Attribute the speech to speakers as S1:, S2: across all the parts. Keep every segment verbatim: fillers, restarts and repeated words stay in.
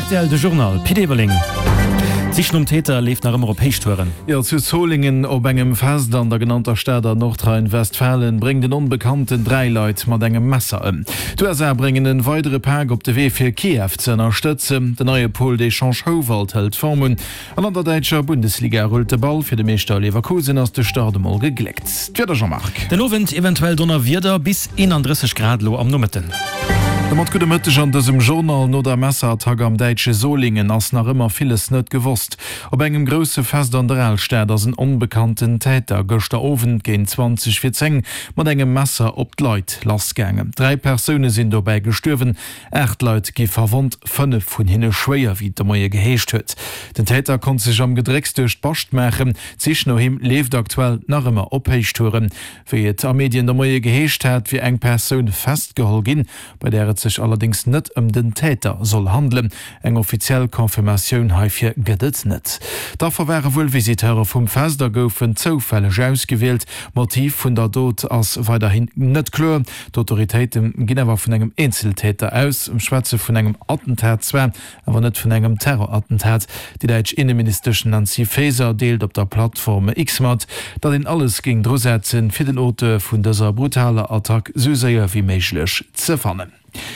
S1: R T L de Journal Pi Eberling. Sich um Täter lebt nach dem Europäischtouren.
S2: Ja, zu Zolingen ob engem Fest an der genannter Städter Nordrhein-Westfalen bringt den unbekannten drei Leute mit engem Messer um. Du er bringen den weitere Park op de W für Kiew zu unterstützen. Der neue Pol d'Echange Howald hält Formen. An der deutscher Bundesliga rollt der Ball für den Meister Leverkusen aus der Stademol gegleckt. Wird Jean-Marc.
S1: Den Abend eventuell donner wieder bis einunddreißig Grad lo am Nummeten.
S2: mat gute Mëttech an dessem Journal no der Messertag am Deitsche Solingen ass nach immer vieles net gewusst. Op engem grosse Fest an der Elstäd ass een unbekannten Täter goster Owen géint zwanzig vierzehn mat engem Messer op d'Leit lastgänge. Drei Persone sind dabei gestürwen, Ächt Leiit gi verwont fënne vun hinne schwéier wie der Moie geheescht huet. Den Täter kon sich am Gedrecks duercht bascht machen, sich no him lebt aktuell nach immer Opheichtouren. Wie et a Medien der Moie geheescht hat, wie eng Persoun festgehol gin, bei der sich allerdings net um den Täter soll handeln. Eng offiziell Konfirmation haifir gedet net. Dafür wäre wohl Visiteure vom Fester goufen zufällig ausgewählt. Motiv vun der Dod as weiterhin net klar. D'autoritäten gehen aber von engem Einzeltäter aus, um Schwätze von engem Attentat zwar, aber net von engem Terrorattentat. Die deutsche Innenministerin Nancy Faeser deelt op der Plattform X-Mat, dat in alles ging drosetzen für den Orte von dieser brutaler Attack so sehr wie möglich zu fannen.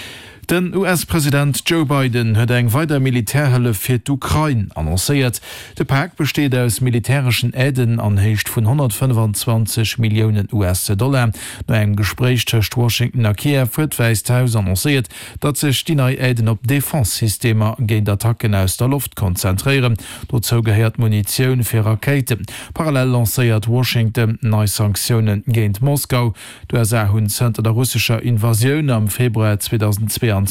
S2: Den U S-Präsident Joe Biden hat eng weiter Militärhëlle fir d'Ukraine annoncéiert. De Park besteht aus militärischen Äden an Hecht vun hundertfünfundzwanzig Millionen U S-Dollar. No eng Gespräch zwischen Washington a Kiew huet Weißt Haus annoncéiert, dat sech die neue Äden op Defenssysteme gegen Attacken aus der Luft konzentrieren. Dazu gehört Munition für Raketen. Parallel lanciert Washington neue Sanktionen gegen Moskau. Du er hun Center der russischer Invasion am Februar zweitausendzweiundzwanzig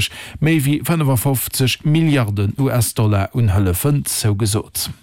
S2: méi wie fünfundfünfzig Milliarden U S-Dollar unhëllefen so gesot.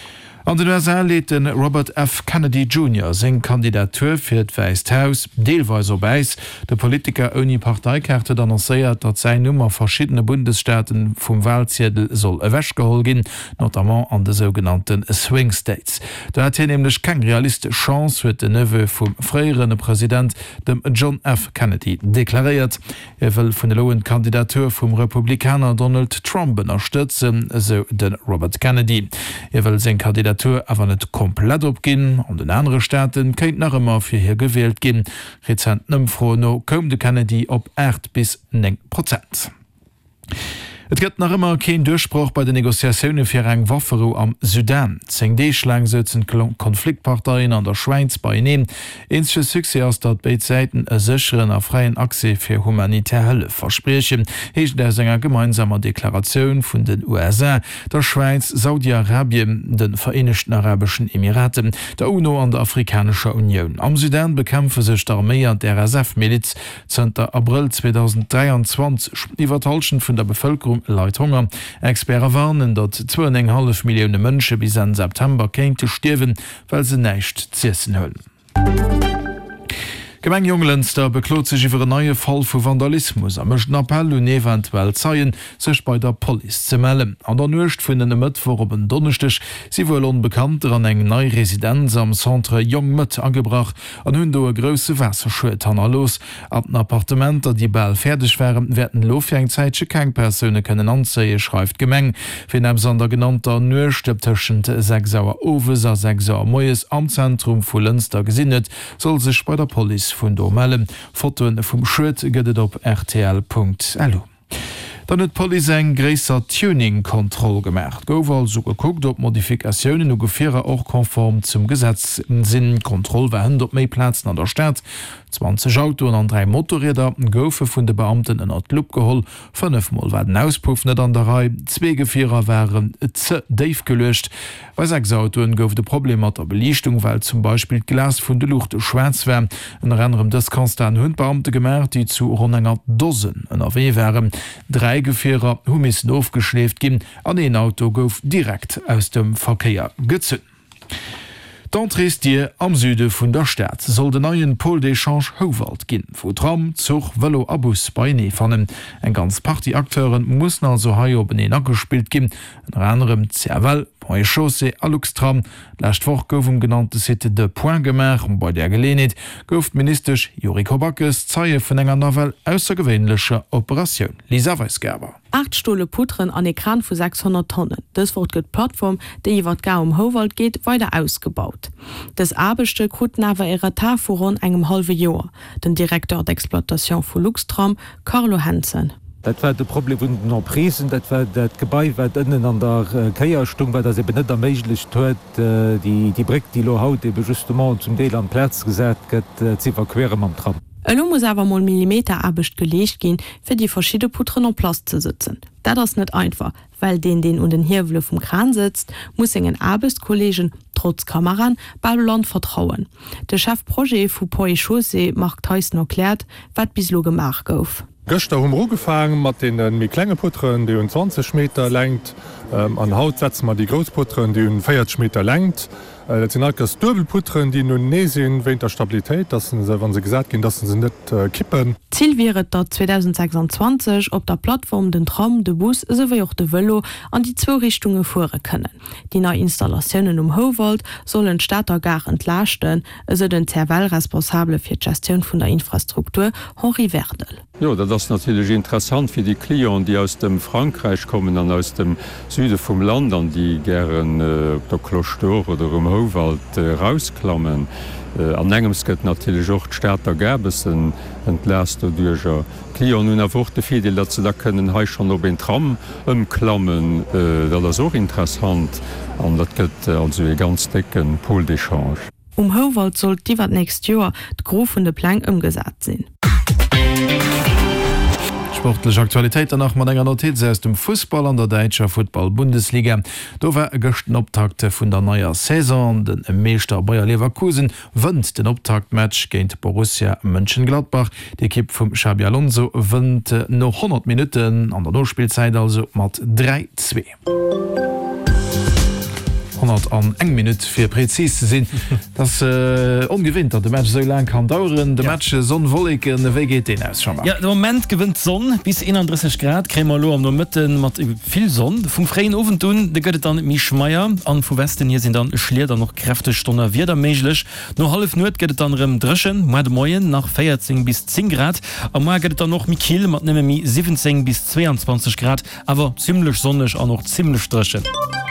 S2: An den U S A lädt den Robert F. Kennedy Junior seg Kandidatur fir d Weißt Haus deelweise beis. Der Politiker ohne Parteikarte annoncéiert, dat sei Nummer verschiedene Bundesstaaten vum Wahlzettel soll ewäsch gehol gin, notamment an de sogenannten Swing States. Da hat hier nämlich keine realistische Chance, huet de Neveu vum freieren Präsident dem John F. Kennedy deklariert. Er will vun der lohen Kandidatur vum Republikaner Donald Trump unterstützen, so den Robert Kennedy. Er will sein Kandidatur aber net komplett opgin an den andere Staaten kennt nach immer fir hier gewählt gin. Rezent Frono kom de Kennedy op acht bis neun Prozent. Et gëtt nach immer kein Durchspruch bei den Negoziationen fir eng Waffero am Sudan. Zeng Deschlang sitzen Konfliktparteien an der Schweiz beinehmen. Insche Suse ass dat beid Seiten e sicheren a freien Akse fir humanitär Hëlle versprechen, hecht der senger gemeinsamer Deklaration vun den U S A, der Schweiz, Saudi-Arabien, den Vereinigten Arabischen Emiraten, der UNO an der Afrikanischer Union. Am Sudan bekämpfe sech der Armee an der R S F-Miliz zenter April zweitausenddreiundzwanzig iwwertalschen vun der Bevölkerung Leiit Hunger. Experten warnen, dat zwei Komma fünf Millionen Mënsche bis an September kéinte stirwen, weil se näicht ziessen höllen. Gemeinjunglenzter beklot sich iwwer neue Fall vu Vandalismus am mechten Appell und eventuell Zeien sech bei der Police ze mellen. An der Nucht vun den Mëttwoch op en Donnerstech sie wohl unbekannter an eng neue Residenz am Centre Jongmëtt angebracht an hunn do e grosse Wässerschwet hanner los. Ab den Appartementer, die bald fertig wären, werden Lofjengzeitsche keng Persone können anzeie, schreibt Gemeng. Fin em an der genannter Nucht tschend sechs Sauer Owes a sechs Sauer Moes am Zentrum vu Lënster gesinnet, soll sech bei der Police vun do mellen. Fotoen vum Schwet gëtt op R T L Punkt L O. Dann het Poli eng gräser Tuning-Kontroll gemacht. Gowal so geguckt, ob Modifikationen ungefähr auch konform zum Gesetz im Sinn Kontroll waren op méi Plätzen an der Stadt. zwanzig Autoen an drei Motorräder goufe vun de Beamten en Art Club geholl, fünfmal werden Auspuff net an der Reihe, zwei Gefährer waren ze Dave gelöscht. Bei sechs Autoen gouf de Problem mat der Belichtung, weil zum Beispiel Glas vun de Luft schwarz wär. En anderem das konstant Hundbeamte gemerkt, die zu rund enger Dosen en A W wären. Drei Gefährer humissen aufgeschläft gin, an een Auto gouf direkt aus dem Verkehr gezünnt. D'Entrée Dir am Süde vun der Stadt soll den neuen Pol d'Echange Howald ginn, wo Tram, Zug, Velo a Bus beiine fannen. Eng ganz Partyakteuren mussssen also hai op en abgespielt ginn, en anderem C W L, Point Chaussee a Luxtram. Lächt woch gouf um genannte Site de Point Gemer um bei der Gelegenheit gouft ministerisch Juri Kobakes Zeie vun enger Novel aussergewöhnlicher Operation. Lisa Weisgerber.
S3: acht Stuhle Putren an Ekran vu sechshundert Tonnen. Das wird get Plattform, die iwwer gar um Howald geht, weiter ausgebaut. Das Abeste krut nawer ihrer Tafuron engem halbe Joer. Den Direktor d'Exploitation vu Luxtram, Carlo Hansen.
S4: Dat war de Problem vun den Prisen, dat war dat Gebei wat ënnen an der äh, Keierstung, weil das eben net erméiglich huet äh, die, die Brick die lo haut de justement zum Deel an Platz gesät gëtt äh, ze verqueren am Tram.
S3: Elo muss awer mal Millimeter abecht gelegt gin, fir die verschiedene Putren op Platz zu sitzen. Dat das net einfach, weil den den und den Hirwle vom Kran sitzt, muss engen Abestkollegen trotz Kameran beim Land vertrauen. Der Chefprojekt vu Point Chaussee macht Theusen erklärt, wat bislo gemacht gouf.
S5: Göster hum Rogefangen mat den äh, mi klenge Putren, die un zwanzig Meter lengt, ähm, an Haut setzt man die Großputren, die un vierzig Meter lengt. Äh, das Dürbelputren, die nun nesinn wéint der Stabilität, dat se wann se gesagt gin, dat se net äh, kippen.
S3: Ziel wäret dat zwanzig sechsundzwanzig op der Plattform den Tram, de Bus sowie auch de Velo an die zwei Richtungen fuhren können. Die neue Installationen um Howald sollen Stadter gar entlasten, eso den Zerwellresponsable fir die Gestion vun der Infrastruktur Henri Werdel.
S6: Ja, das ist natürlich interessant für die Klienten, die aus dem Frankreich kommen, und aus dem Süden vom Land, an die gern äh, der Kloster oder um Howald äh, rausklammen. Äh, an engem gëtt natürlich auch die Städter Gerbessen entlässt durch ja. Klienten nun erwurte viel, dat ze da können he schon op den Tram umklammen, äh, das ist auch interessant, und dat gëtt äh, also e ganz dicken Pol d'échange.
S3: Um Howald soll die wat nächst Jahr d Grof vun de Plan umgesat sinn.
S2: Sportliche Aktualität nach man enger Notiz aus dem Fußball an der Deutscher Football-Bundesliga. Da war gestern Optakte vun der neuer Saison. Den Meister Bayer Leverkusen wënnt den Optaktmatch gegen Borussia Mönchengladbach. Die Equipe vom Xabi Alonso wënnt noch hundert Minuten an der Nachspielzeit also mat drei zwei. hundert an eng Minute fir präzis sinn das äh, ungewinnt dat de Match so lang kann dauern de ja. Match son wolliken W G T aus schon mal.
S1: Ja, der Moment gewinnt Sonn bis einunddreißig Grad krämer lo am no mitten mat viel Sonn vum freien Ofen tun de gëtt dann mi Schmeier an vu Westen hier sind dann schlier noch kräftestunde wie der meiglech no half not gëtt dann dreschen mat Moien nach vierzehn bis zehn Grad am Mai gëtt dann noch mi Kiel mat nimme mi siebzehn bis zweiundzwanzig Grad aber ziemlich sonnig an noch ziemlich dreschen.